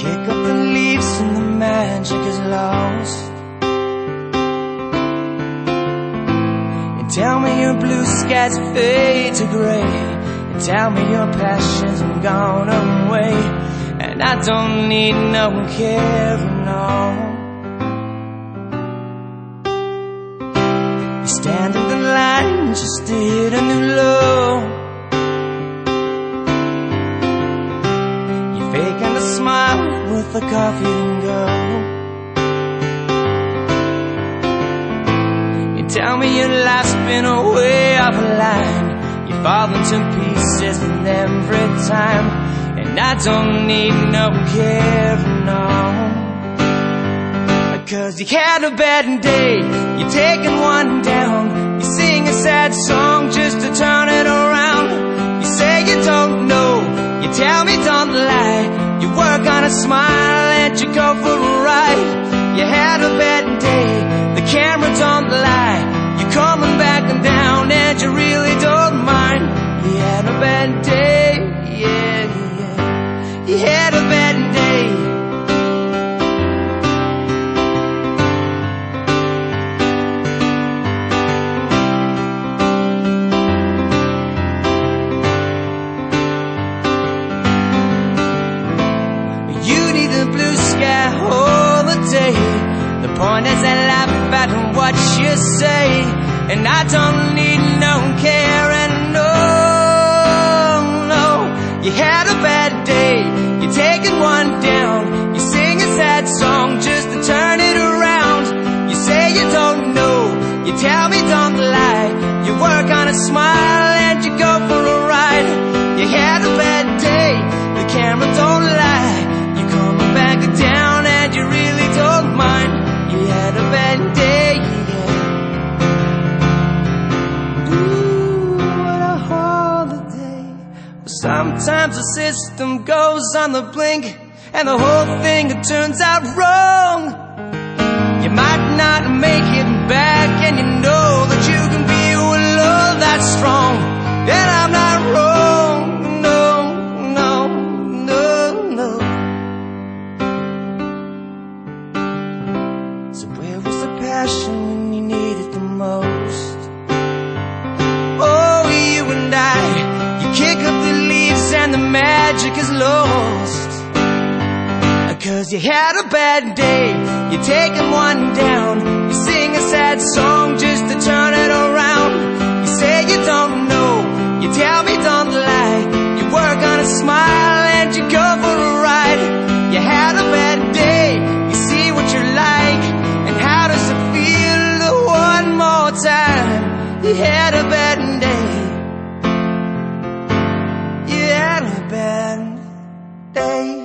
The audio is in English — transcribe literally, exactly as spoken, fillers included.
kick up the leaves and the magic is lost. And tell me your blue skies fade to gray, and tell me your passion's gone away, and I don't need no caring, no. You stand in the line just to hit a new low. You fake and a smile with a coffee and go. You tell me your life's been a way off a line. You fall into pieces and every time, and I don't need no caring, no. Cause you had a bad day, you're taking one down. You sing a sad song just to turn it around. You say you don't know, you tell me don't lie. You work on a smile and you go for a ride. You had a bad day, the camera don't lie. You're coming back and down and you really don't mind. You had a bad day, yeah, yeah. You had a bad day. Blue sky all the day. The point is I laugh at what you say, and I don't need no care, and no, no. You had a bad day, you're taking one down. You sing a sad song just to turn it around. You say you don't know, you tell me don't lie. You work on a smile and you go for a ride. You had a bad day, the camera don't lie. Back down and you really don't mind. You had a bad day, yeah. Ooh, what a holiday. Sometimes the system goes on the blink, and the whole thing it turns out wrong. You might not make it back, and you know that you can be with love that's strong. And I'm not wrong, no, no, no, no. So where was the passion when you needed the most? Oh, you and I, you kick up the leaves and the magic is lost. Cause you had a bad day, you're taking one down. You sing a sad song just to turn it around. You say you don't know, you tell me don't lie. You work on a smile and you go for a ride. You had a bad day, you see what you're like. And how does it feel one more time? You had a bad day. You had a bad day.